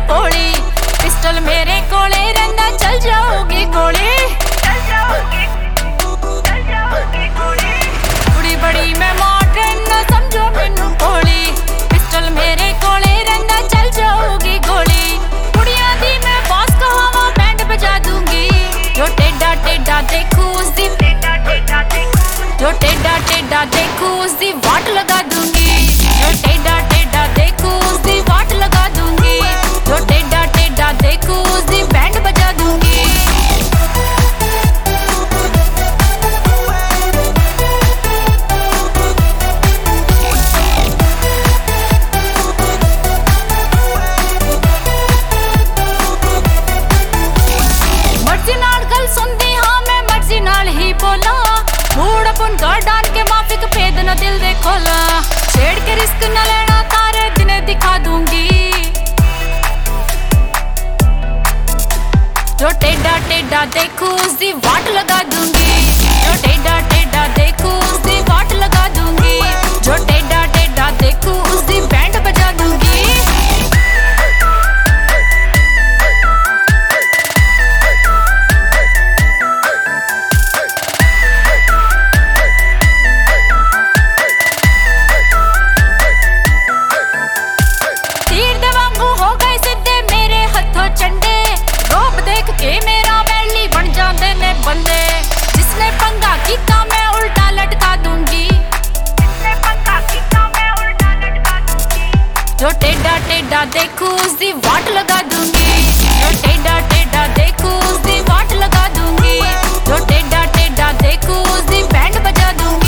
पोली, pistol मेरे कोले रहना चल जाओगी गोली। कुड़ी बड़ी मैं मॉडर्न ना समझो मैनू भोली, पिस्टल मेरे कोले रहना चल जाओगी गोली। कुड़ियां दी मैं बॉस कहावा बैंड बजा दूंगी, जो टेढ़ा टेढ़ा देखूं उसदी जो टेढ़ा टेढ़ा देखूं उसदी वाट लगा दूंगी, जो टेढ़ा टेढ़ा देखूं उसदी वाट लगा दूंगी, जो टेढ़ा टेढ़ा देखूं उसदी बैंड बजा दूंगी। मर्जी नाल गल सुनदी हां मैं मर्जी नाल ही बोला, मूड अपन कर डाल के माफिक भेद न दिल दे खोला। छेड़ के रिस्क न लेना तारे दिने दिखा दूंगी, जो टेढ़ा टेढ़ा देखूं उसदी वाट लगा दूंगी, जो टेढ़ा टेढ़ा देखूं उसदी वाट लगा दूंगी, जो टेढ़ा टेढ़ा देखूं उसदी बैंड बजा दूंगी। मेरा बैली बन जाते ने बंदे, जिसने पंगा कीता मैं उल्टा लटका दूंगी, जिसने पंगा कीता मैं उल्टा लटका दूंगी, जो टेढ़ा टेढ़ा देखूं उसदी वाट लगा दूंगी, जो टेढ़ा टेढ़ा देखूं उसदी वाट लगा दूंगी, जो टेढ़ा टेढ़ा देखूं उसदी बैंड बजा दूंगी।